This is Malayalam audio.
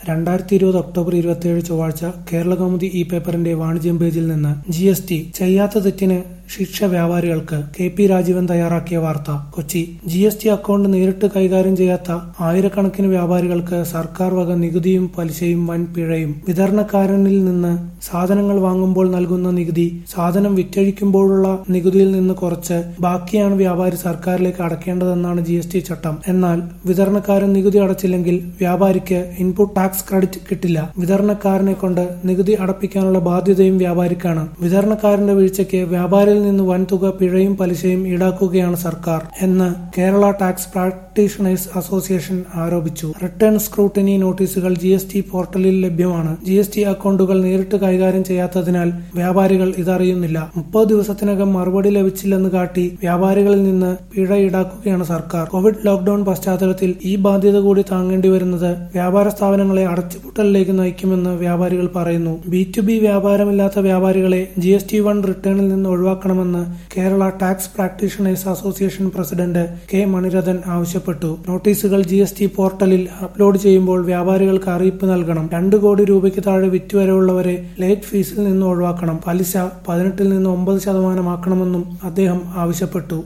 2020 ഒക്ടോബർ 27 ചൊവ്വാഴ്ച കേരളകൗമുദി ഇ-പേപ്പറിന്റെ വാണിജ്യം പേജിൽ നിന്ന് ജി.എസ്.ടി ചെയ്യാത്ത തെറ്റിന് ശിക്ഷ വ്യാപാരികൾക്ക് കെ.പി. രാജീവൻ തയ്യാറാക്കിയ വാർത്ത. കൊച്ചി. ജി.എസ്.ടി അക്കൗണ്ട് നേരിട്ട് കൈകാര്യം ചെയ്യാത്ത ആയിരക്കണക്കിന് വ്യാപാരികൾക്ക് സർക്കാർ വക നികുതിയും പലിശയും വൻ പിഴയും. വിതരണക്കാരനിൽ നിന്ന് സാധനങ്ങൾ വാങ്ങുമ്പോൾ നൽകുന്ന നികുതി സാധനം വിറ്റഴിക്കുമ്പോഴുള്ള നികുതിയിൽ നിന്ന് കുറച്ച് ബാക്കിയാണ് വ്യാപാരി സർക്കാരിലേക്ക് അടയ്ക്കേണ്ടതെന്നാണ് ജി.എസ്.ടി ചട്ടം. എന്നാൽ വിതരണക്കാരൻ നികുതി അടച്ചില്ലെങ്കിൽ വ്യാപാരിക്ക് ഇൻപുട്ട് ടാക്സ് ക്രെഡിറ്റ് കിട്ടില്ല. വിതരണക്കാരനെ കൊണ്ട് നികുതി അടപ്പിക്കാനുള്ള ബാധ്യതയും വ്യാപാരിക്കാണ്. വിതരണക്കാരന്റെ വീഴ്ചയ്ക്ക് വ്യാപാരിയിൽ നിന്ന് വൻതുക പിഴയും പലിശയും ഈടാക്കുകയാണ് സർക്കാർ എന്ന് കേരള ടാക്സ് പ്രാക്ടീഷണേഴ്സ് അസോസിയേഷൻ ആരോപിച്ചു. റിട്ടേൺ സ്ക്രൂട്ടിനി നോട്ടീസുകൾ ജി.എസ്.ടി പോർട്ടലിൽ ലഭ്യമാണ്. ജി.എസ്.ടി അക്കൗണ്ടുകൾ നേരിട്ട് കൈകാര്യം ചെയ്യാത്തതിനാൽ വ്യാപാരികൾ ഇതറിയുന്നില്ല. 30 ദിവസത്തിനകം മറുപടി ലഭിച്ചില്ലെന്ന് കാട്ടി വ്യാപാരികളിൽ നിന്ന് പിഴ ഈടാക്കുകയാണ് സർക്കാർ. കോവിഡ് ലോക്ഡൌൺ പശ്ചാത്തലത്തിൽ ഈ ബാധ്യത കൂടി താങ്ങേണ്ടി വരുന്നത് വ്യാപാര സ്ഥാപനങ്ങളെ അടച്ചുപൂട്ടലിലേക്ക് നയിക്കുമെന്ന് വ്യാപാരികൾ പറയുന്നു. ബി2ബി വ്യാപാരമില്ലാത്ത വ്യാപാരികളെ ജി.എസ്.ടി 1 റിട്ടേണിൽ നിന്ന് ഒഴിവാക്കണമെന്ന് Kerala tax practitioners association president K. Manirathan ആവശ്യപ്പെട്ടു. നോട്ടീസുകൾ ജി.എസ്.ടി പോർട്ടലിൽ അപ്ലോഡ് ചെയ്യുമ്പോൾ വ്യാപാരികൾക്ക് അറിയിപ്പ് നൽകണം. 2 കോടി രൂപയ്ക്ക് താഴെ വിറ്റുവരവുള്ളവരെ ലേറ്റ് ഫീസിൽ നിന്ന് ഒഴിവാക്കണം. പലിശ 18 നിന്ന് 9% ആക്കണമെന്നും അദ്ദേഹം ആവശ്യപ്പെട്ടു.